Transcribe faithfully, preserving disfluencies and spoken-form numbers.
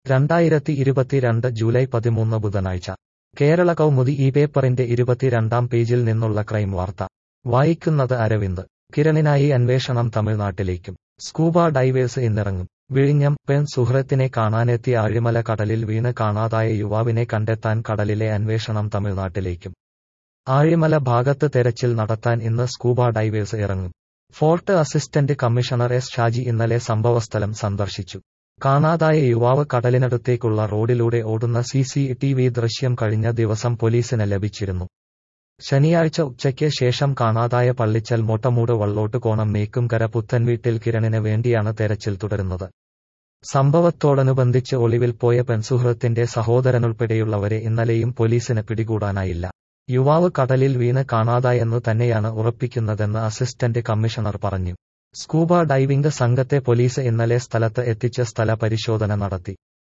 രണ്ടായിരത്തി ഇരുപത്തിരണ്ട് ജൂലൈ പതിമൂന്ന് ബുധനാഴ്ച കേരള കൗമുദി ഈ പേപ്പറിന്റെ ഇരുപത്തിരണ്ടാം പേജിൽ നിന്നുള്ള ക്രൈം വാർത്ത വായിക്കുന്നത് അരവിന്ദ്. കിരണിനായി അന്വേഷണം തമിഴ്നാട്ടിലേക്കും. സ്കൂബ ഡൈവേഴ്സ് ഇന്നിറങ്ങും. വിഴിഞ്ഞം. പെൺ സുഹൃത്തിനെ കാണാനെത്തിയ ആഴിമല കടലിൽ വീണ് കാണാതായ യുവാവിനെ കണ്ടെത്താൻ കടലിലെ അന്വേഷണം തമിഴ്നാട്ടിലേക്കും. ആഴിമല ഭാഗത്ത് തെരച്ചിൽ നടത്താൻ ഇന്ന് സ്കൂബ ഡൈവേഴ്സ് ഇറങ്ങും. Fort assistant commissioner S Shaji ഇന്നലെ സംഭവസ്ഥലം സന്ദർശിച്ചു. കാണാതായ യുവാവ് കടലിനടുത്തേക്കുള്ള റോഡിലൂടെ ഓടുന്ന സി സി ടി വി ദൃശ്യം കഴിഞ്ഞ ദിവസം പോലീസിന് ലഭിച്ചിരുന്നു. ശനിയാഴ്ച ഉച്ചയ്ക്ക് ശേഷം കാണാതായ പള്ളിച്ചൽ മോട്ടമൂട് വള്ളോട്ടുകോണം മേക്കുംകര പുത്തൻവീട്ടിൽ കിരണിന് വേണ്ടിയാണ് തെരച്ചിൽ തുടരുന്നത്. സംഭവത്തോടനുബന്ധിച്ച് ഒളിവിൽ പോയ പെൺസുഹൃത്തിന്റെ സഹോദരനുൾപ്പെടെയുള്ളവരെ ഇന്നലെയും പോലീസിന് പിടികൂടാനായില്ല. യുവാവ് കടലിൽ വീണ് കാണാതായെന്നു തന്നെയാണ് ഉറപ്പിക്കുന്നതെന്ന് അസിസ്റ്റന്റ് കമ്മീഷണർ പറഞ്ഞു. സ്കൂബ ഡൈവിംഗ് സംഘത്തെ പോലീസ് ഇന്നലെ സ്ഥലത്ത് എത്തിച്ച് സ്ഥല പരിശോധന നടത്തി.